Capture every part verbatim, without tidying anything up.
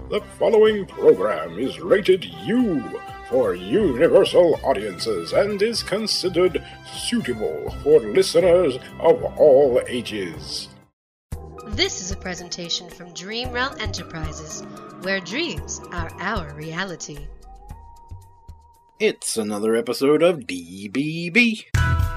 The following program is rated U for universal audiences and is considered suitable for listeners of all ages. This is a presentation from Dream Realm Enterprises, where dreams are our reality. It's another episode of D B B.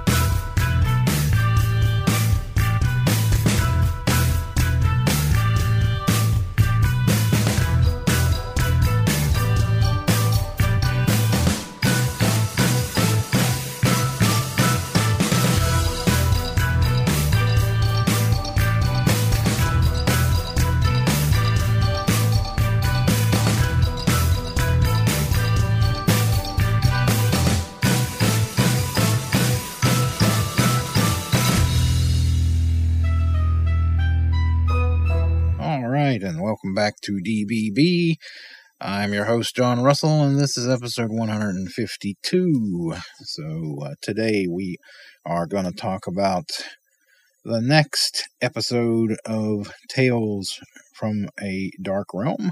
And welcome back to D B B. I'm your host, John Russell, and this is episode one hundred fifty-two. So uh, today we are going to talk about the next episode of Tales from a Dark Realm.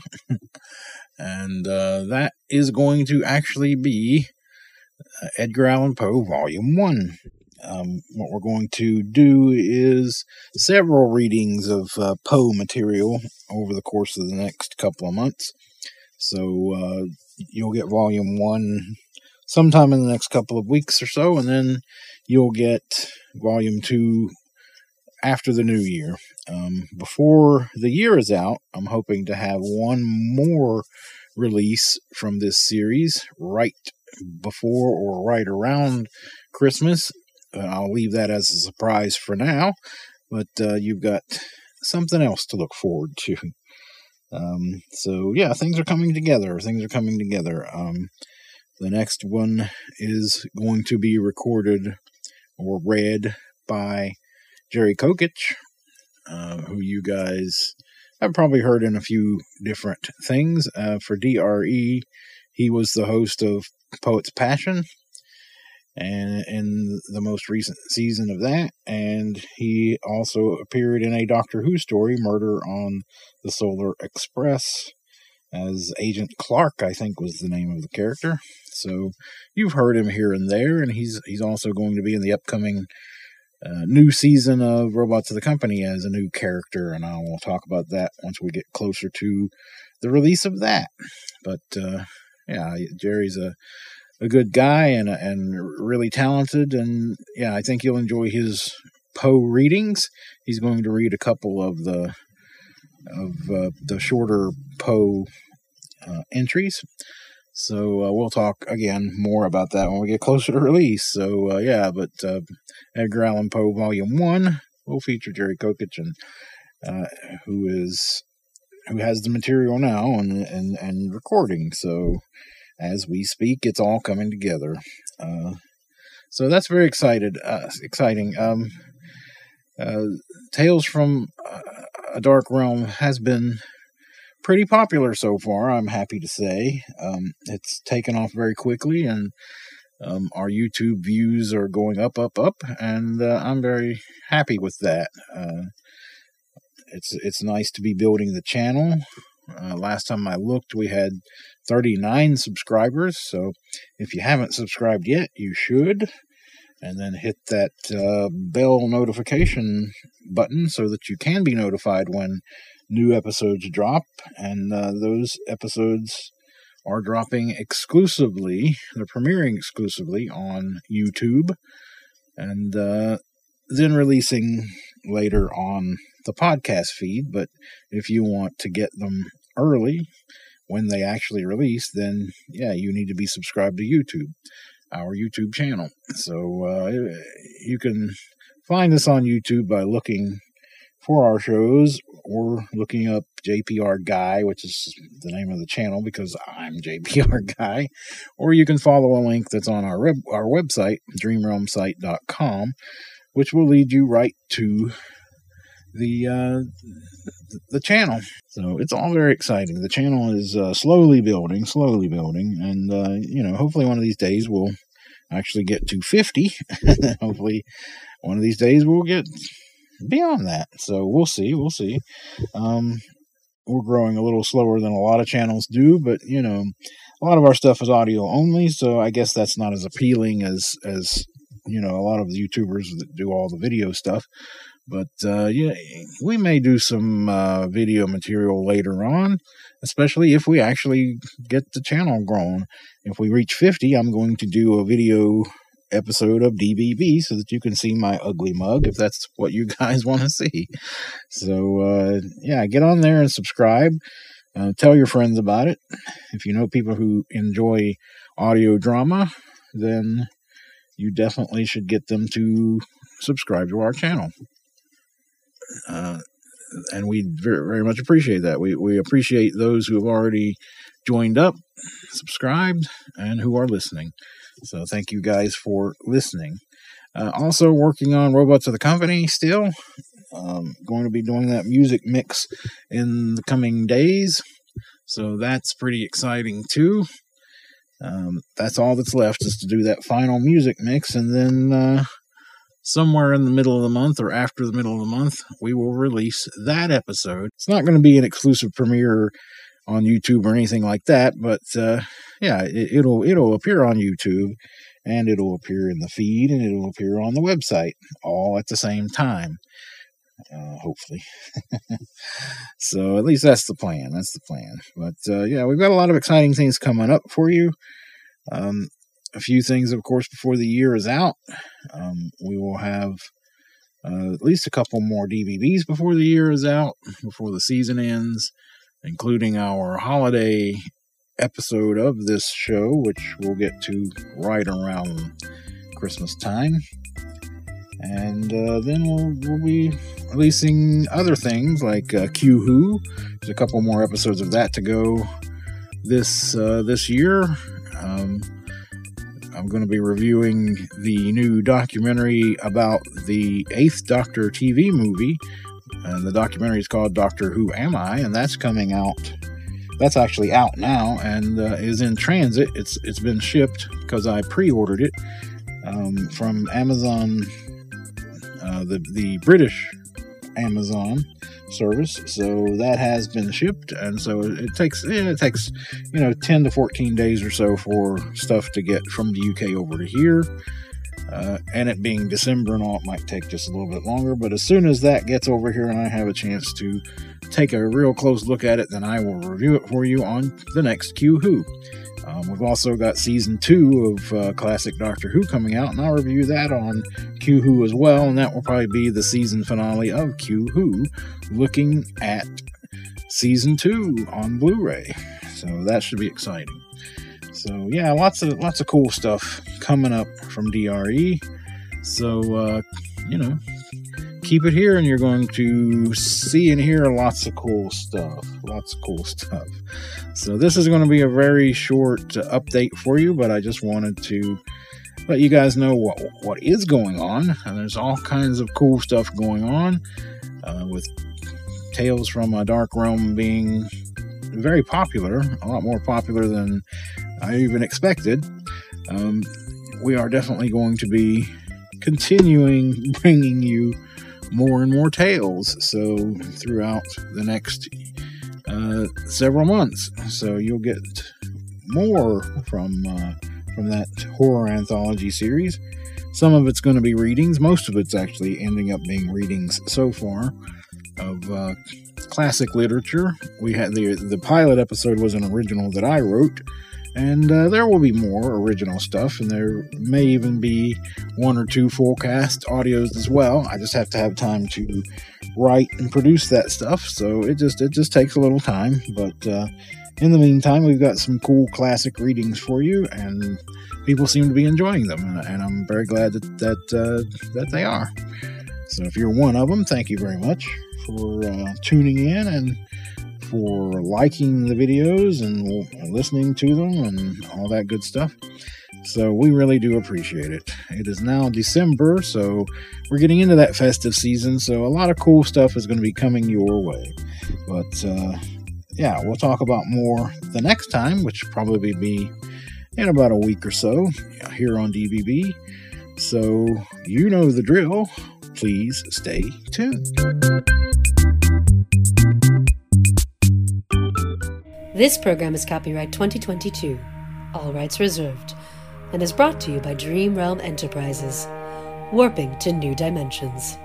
and uh, that is going to actually be uh, Edgar Allan Poe Volume one. Um, what we're going to do is several readings of uh, Poe material over the course of the next couple of months. So uh, you'll get Volume one sometime in the next couple of weeks or so, and then you'll get Volume two after the new year. Um, before the year is out, I'm hoping to have one more release from this series right before or right around Christmas. I'll leave that as a surprise for now, but uh, you've got something else to look forward to. Um, so, yeah, things are coming together. Things are coming together. Um, the next one is going to be recorded or read by Jerry Kokich, uh, who you guys have probably heard in a few different things. Uh, for D R E, he was the host of Poet's Passion, and in the most recent season of that, and he also appeared in a Doctor Who story, Murder on the Solar Express, as Agent Clark, I think was the name of the character. So you've heard him here and there, and he's he's also going to be in the upcoming uh, new season of Robots of the Company as a new character, and I will talk about that once we get closer to the release of that. But uh, yeah, Jerry's a a good guy and and really talented, and yeah, I think you'll enjoy his Poe readings. He's going to read a couple of the of uh, the shorter Poe uh, entries. So uh, we'll talk again more about that when we get closer to release. So uh, yeah, but uh, Edgar Allan Poe Volume One will feature Jerry Kokich, and uh, who is who has the material now and and and recording. So as we speak, it's all coming together. Uh, so that's very excited, uh, exciting. Um, uh, Tales from uh, a Dark Realm has been pretty popular so far, I'm happy to say. Um, it's taken off very quickly, and um, our YouTube views are going up, up, up, and uh, I'm very happy with that. Uh, it's it's nice to be building the channel. Uh, last time I looked, we had thirty-nine subscribers, so if you haven't subscribed yet, you should, and then hit that uh, bell notification button so that you can be notified when new episodes drop, and uh, those episodes are dropping exclusively, they're premiering exclusively on YouTube, and uh, then releasing later on the podcast feed. But if you want to get them early when they actually release, then yeah, you need to be subscribed to YouTube, our YouTube channel. So uh, you can find us on YouTube by looking for our shows or looking up J P R Guy, which is the name of the channel because I'm J P R Guy, or you can follow a link that's on our web, our website, dream realm site dot com, which will lead you right to the uh, the channel. So it's all very exciting. The channel is uh, slowly building, slowly building, and uh, you know, hopefully one of these days we'll actually get to fifty. Hopefully one of these days we'll get beyond that. So we'll see, we'll see. Um, we're growing a little slower than a lot of channels do, but, you know, a lot of our stuff is audio only, so I guess that's not as appealing as, as you know, a lot of the YouTubers that do all the video stuff. But, uh, yeah, we may do some uh, video material later on, especially if we actually get the channel grown. If we reach fifty, I'm going to do a video episode of D B B so that you can see my ugly mug, if that's what you guys want to see. So, uh, yeah, get on there and subscribe. Uh, tell your friends about it. If you know people who enjoy audio drama, then you definitely should get them to subscribe to our channel. Uh, and we very, very much appreciate that. We we appreciate those who have already joined up, subscribed, and who are listening. So thank you guys for listening. Uh, also working on Robots of the Company still. Um, going to be doing that music mix in the coming days. So that's pretty exciting too. Um, that's all that's left, is to do that final music mix, and then uh, somewhere in the middle of the month or after the middle of the month, we will release that episode. It's not going to be an exclusive premiere on YouTube or anything like that, but uh, yeah, it, it'll it'll appear on YouTube, and it'll appear in the feed, and it'll appear on the website, all at the same time, uh, hopefully. So at least that's the plan. That's the plan. But uh, yeah, we've got a lot of exciting things coming up for you. Um, A few things, of course, before the year is out. Um, we will have uh, at least a couple more D V Bs before the year is out, before the season ends, including our holiday episode of this show, which we'll get to right around Christmas time. And uh, then we'll, we'll be releasing other things like uh, Q Who. There's a couple more episodes of that to go this uh, this year. Um, I'm going to be reviewing the new documentary about the eighth Doctor T V movie, and the documentary is called Doctor Who Am I, and that's coming out. That's actually out now and uh, is in transit. It's it's been shipped because I pre-ordered it um, from Amazon, uh, the the British Amazon service. So that has been shipped, and so it takes yeah, it takes you know ten to fourteen days or so for stuff to get from the U K over to here. Uh, and it being December and all, it might take just a little bit longer. But as soon as that gets over here and I have a chance to take a real close look at it, then I will review it for you on the next Q Who. Um, we've also got season two of uh, Classic Doctor Who coming out, and I'll review that on Q Who as well, and that will probably be the season finale of Q Who, looking at season two on Blu-ray. So that should be exciting. So yeah, lots of lots of cool stuff coming up from D R E. So uh, you know, keep it here, and you're going to see and hear lots of cool stuff. Lots of cool stuff. So this is going to be a very short uh, update for you, but I just wanted to let you guys know what what is going on. And there's all kinds of cool stuff going on, uh, with Tales from a Dark Realm being very popular, a lot more popular than I even expected. Um, we are definitely going to be continuing bringing you more and more tales, so throughout the next uh, several months. So you'll get more from uh, from that horror anthology series. Some of it's going to be readings. Most of it's actually ending up being readings so far of uh, classic literature. We had the the pilot episode was an original that I wrote. And uh, there will be more original stuff, and there may even be one or two full cast audios as well. I just have to have time to write and produce that stuff, so it just it just takes a little time. But uh, in the meantime, we've got some cool classic readings for you, and people seem to be enjoying them, and, and I'm very glad that that uh, that they are. So if you're one of them, thank you very much for uh, tuning in and for liking the videos and listening to them and all that good stuff. So we really do appreciate it. It is now December, so we're getting into that festive season, so a lot of cool stuff is going to be coming your way. But uh, yeah, we'll talk about more the next time, which will probably be in about a week or so here on D B B. So you know the drill. Please stay tuned. This program is copyright twenty twenty-two, all rights reserved, and is brought to you by Dream Realm Enterprises, warping to new dimensions.